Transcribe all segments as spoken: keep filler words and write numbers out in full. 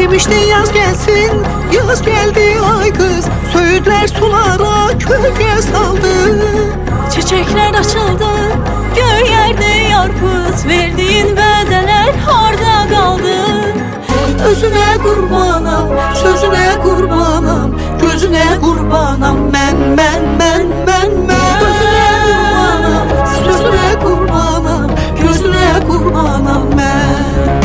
Demiştin yaz gelsin, yaz geldi ay kız. Söğütler sulara kölge saldı. Çiçekler açıldı, göğ yerde yarpız. Verdiğin vədələr harda kaldı? Özüne kurbanam, sözüne kurbanam, gözüne kurbanam. Ben, ben, ben, ben, ben. Özüne kurbanam, sözüne kurbanam, gözüne kurbanam ben.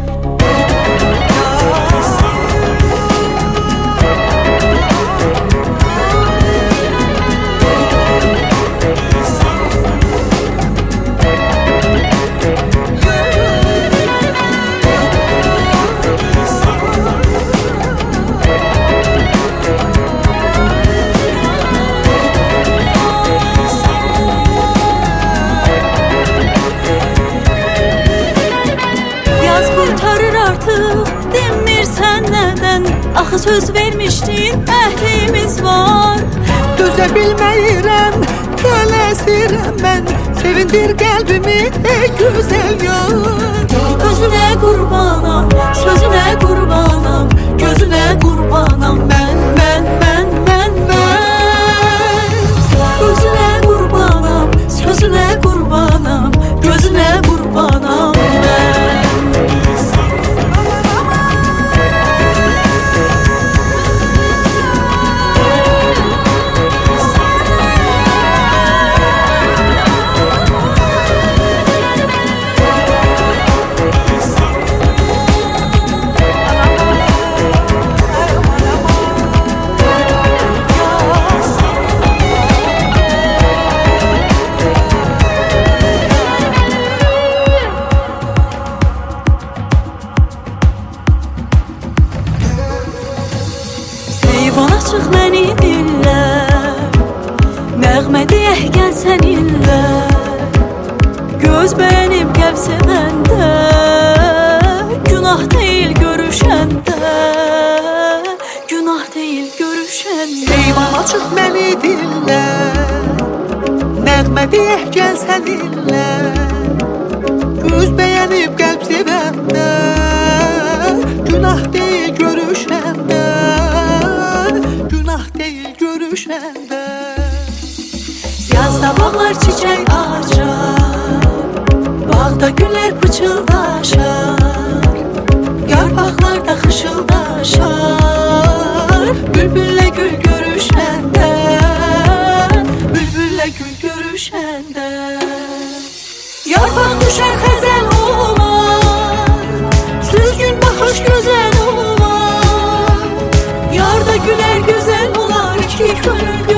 Demirsən nədən? Axı söz vermişdin, əhdimiz var. Dözə bilməyirəm, tələsirəm mən. Sevindir qəlbimi, ey gözəl yar. Özünə qurbanam, sözünə qurbanam, gözünə qurbanam. Mən, mən, mən, mən, mən. Özünə qurbanam, sözünə qurbanam, gözünə qurbanam mən. Bana çıx məni dinlə, nəğmə deyək gəl səninlə. Göz bəyənib qəlb sevəndə, günah deyil görüşəndə, günah deyil görüşəndə. Ey bana çıx məni dinlə, nəğmə deyək gəl səninlə. Göz bəyənib qəlb sevəndə, günah deyil görüşəndə, değil görüşəndə. Yazda bağlar çiçək açar, bağda güller pıçıldaşar, yarpaqlarda xışıldaşar. Bülbülle gül görüşəndə, bülbülle gül görüşəndə. Yarpaq düşər xəzəl olar, süzgün baxış gözəl olar. Yarda gülər gözəl olar, iki könül